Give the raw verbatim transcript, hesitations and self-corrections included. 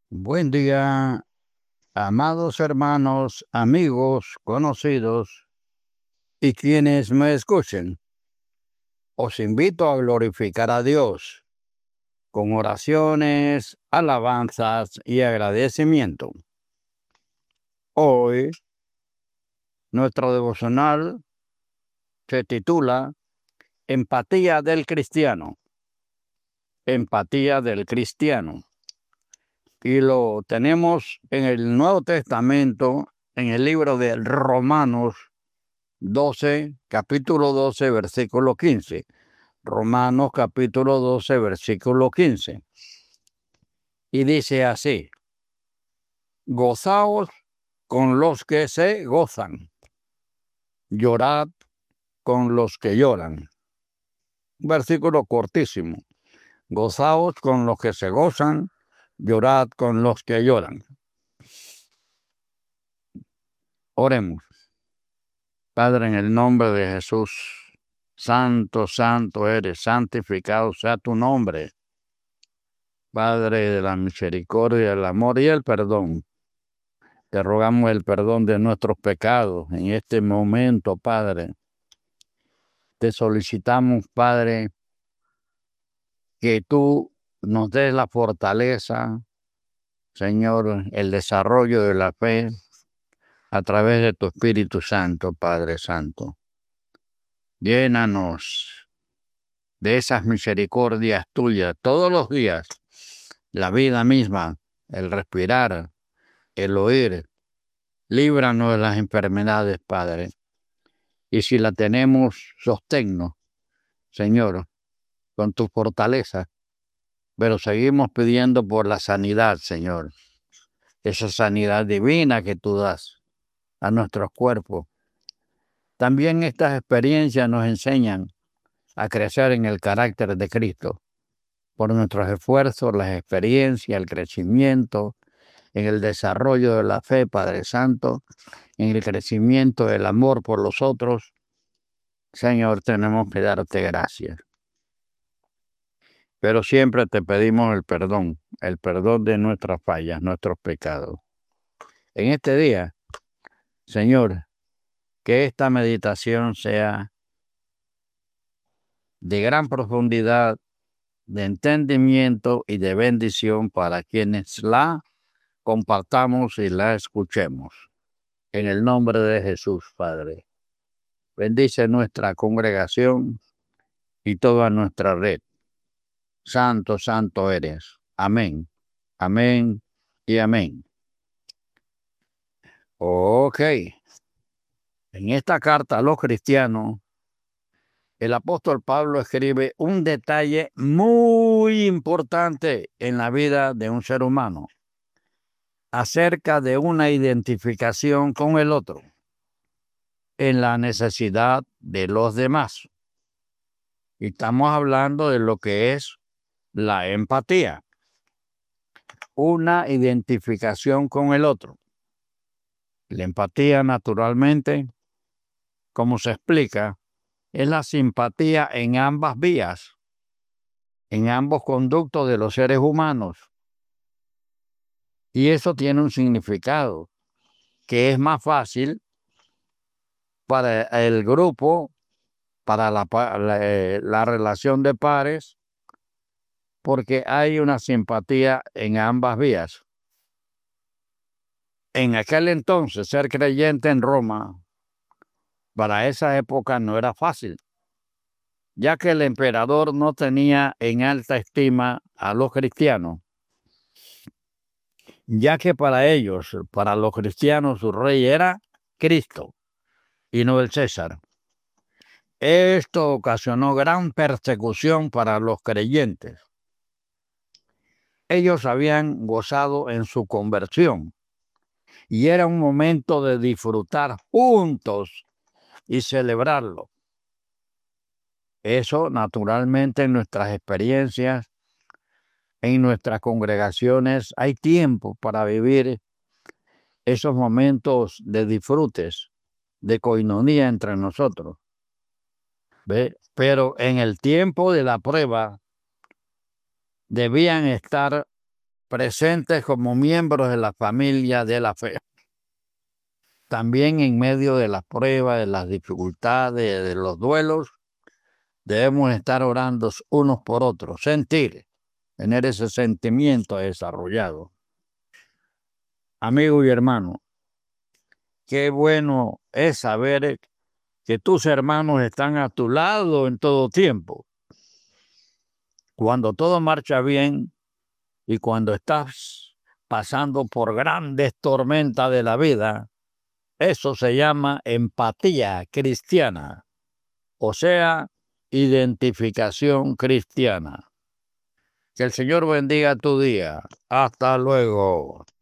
Buen día, amados hermanos, amigos, conocidos y quienes me escuchen. Os invito a glorificar a Dios con oraciones, alabanzas y agradecimiento. Hoy, nuestro devocional se titula Empatía del Cristiano. Empatía del Cristiano. Y lo tenemos en el Nuevo Testamento, en el libro de Romanos doce, capítulo doce, versículo quince. Romanos capítulo doce, versículo quince. Y dice así: gozaos con los que se gozan, llorad con los que lloran. Versículo cortísimo. Gozaos con los que se gozan, llorad con los que lloran. Oremos. Padre, en el nombre de Jesús, santo, santo eres, santificado sea tu nombre. Padre de la misericordia, el amor y el perdón. Te rogamos el perdón de nuestros pecados en este momento, Padre. Te solicitamos, Padre, que tú nos des la fortaleza, Señor, el desarrollo de la fe a través de tu Espíritu Santo, Padre Santo. Llénanos de esas misericordias tuyas todos los días, la vida misma, el respirar, el oír. Líbranos de las enfermedades, Padre. Y si la tenemos, sosténnos, Señor, con tu fortaleza. Pero seguimos pidiendo por la sanidad, Señor. Esa sanidad divina que tú das a nuestros cuerpos. También estas experiencias nos enseñan a crecer en el carácter de Cristo. Por nuestros esfuerzos, las experiencias, el crecimiento, en el desarrollo de la fe, Padre Santo, en el crecimiento del amor por los otros, Señor, tenemos que darte gracias. Pero siempre te pedimos el perdón, el perdón de nuestras fallas, nuestros pecados. En este día, Señor, que esta meditación sea de gran profundidad, de entendimiento y de bendición para quienes la compartamos y la escuchemos. En el nombre de Jesús, Padre. Bendice nuestra congregación y toda nuestra red. Santo, santo eres. Amén. Amén y amén. Ok. En esta carta a los cristianos, el apóstol Pablo escribe un detalle muy importante en la vida de un ser humano acerca de una identificación con el otro en la necesidad de los demás. Y estamos hablando de lo que es la empatía, una identificación con el otro. La empatía, naturalmente, como se explica, es la simpatía en ambas vías, en ambos conductos de los seres humanos. Y eso tiene un significado, que es más fácil para el grupo, para la, la, la relación de pares, porque hay una simpatía en ambas vías. En aquel entonces, ser creyente en Roma, para esa época no era fácil, ya que el emperador no tenía en alta estima a los cristianos, ya que para ellos, para los cristianos, su rey era Cristo y no el César. Esto ocasionó gran persecución para los creyentes. Ellos habían gozado en su conversión y era un momento de disfrutar juntos y celebrarlo. Eso, naturalmente, en nuestras experiencias, en nuestras congregaciones, hay tiempo para vivir esos momentos de disfrutes, de coinonía entre nosotros. ¿Ve? Pero en el tiempo de la prueba debían estar presentes como miembros de la familia de la fe. También en medio de las pruebas, de las dificultades, de los duelos, debemos estar orando unos por otros, sentir, tener ese sentimiento desarrollado. Amigo y hermano, qué bueno es saber que tus hermanos están a tu lado en todo tiempo. Cuando todo marcha bien y cuando estás pasando por grandes tormentas de la vida, eso se llama empatía cristiana, o sea, identificación cristiana. Que el Señor bendiga tu día. Hasta luego.